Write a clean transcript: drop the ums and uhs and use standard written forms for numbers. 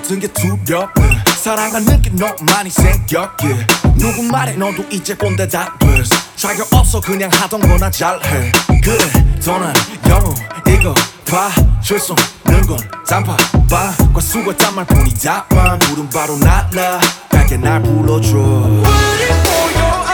모든 게 두렵네. 사랑하는 게 너무 많이 생겨 yeah. 누구 말에 너도 이제 꼰대 다 됐어. 자격 없어 그냥 하던 거나 잘해. 그래 더난 영웅 이거 봐줄 수 없는 건 단팥빵과 수고했단 말뿐이다만 부른 바로 날라 밝게 날 불러줘. 우리 모여